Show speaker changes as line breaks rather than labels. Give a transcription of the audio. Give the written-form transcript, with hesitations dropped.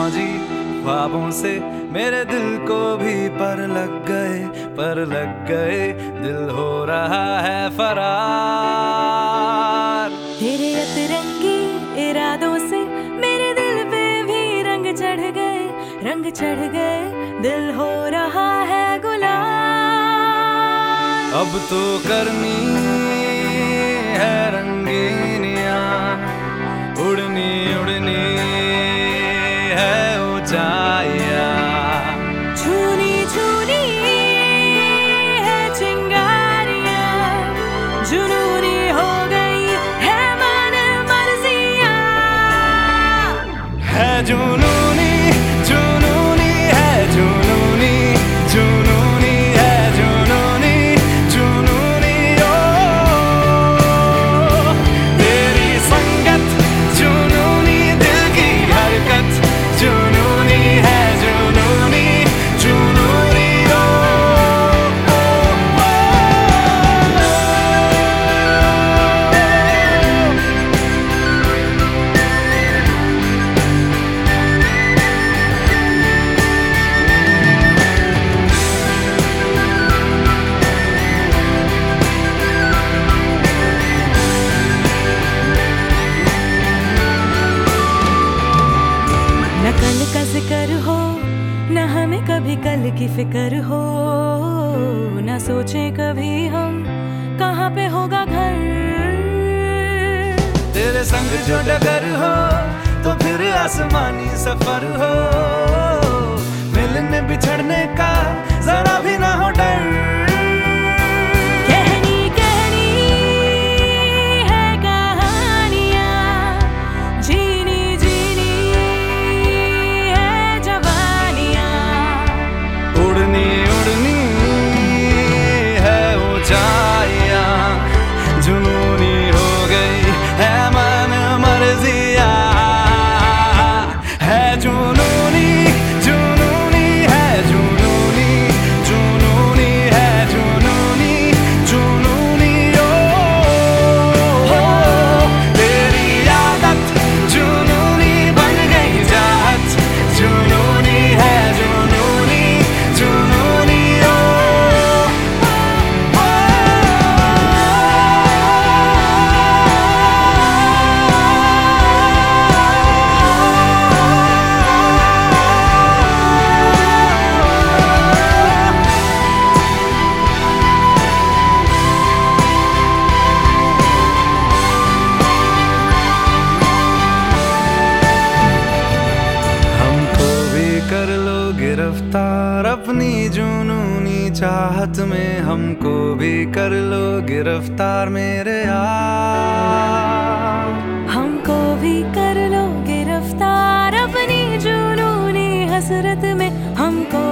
मौजी ख्वाबों से मेरे दिल को भी पर लग गए दिल हो रहा है फरार।
तेरे अतरंगी इरादों से मेरे दिल पे भी रंग चढ़ गए दिल हो रहा है गुलाल।
अब तो करनी है रंगीनियां, उड़नी है ऊंचाइयां,
छूनी है चिंगारियां, जुनूनी हो गई है मन मर्जियां।
है जुनूनी है जुनूनी है जुनूनी ओ तेरी संगत जुनूनी, दिल की हरकत जुनूनी है जुनूनी ओ,
न कल का जिक्र हो न हमें कभी कल की फिक्र हो, न सोचे कभी हम कहाँ पे होगा घर।
तेरे संग जो डगर हो तो फिर आसमानी सफर हो, मिलने बिछड़ने का जरा भी ना हो डर।
कहनी है कहानियाँ, जीनी है जवानियाँ,
उड़नी है ऊंचाइयां, जुनूनी हो गई है मन मर्जियां। है जुनूनी है जुनूनी है जुनूनी ओ तेरी आदत जुनूनी बन गई जात, जुनूनी है जुनूनी ओ हमको भी कर लो गिरफ्तार अपनी जुनूनी चाहत में, हमको भी कर लो गिरफ्तार मेरे यार।
हमको भी कर लो गिरफ्तार अपनी जुनूनी हसरत में, हमको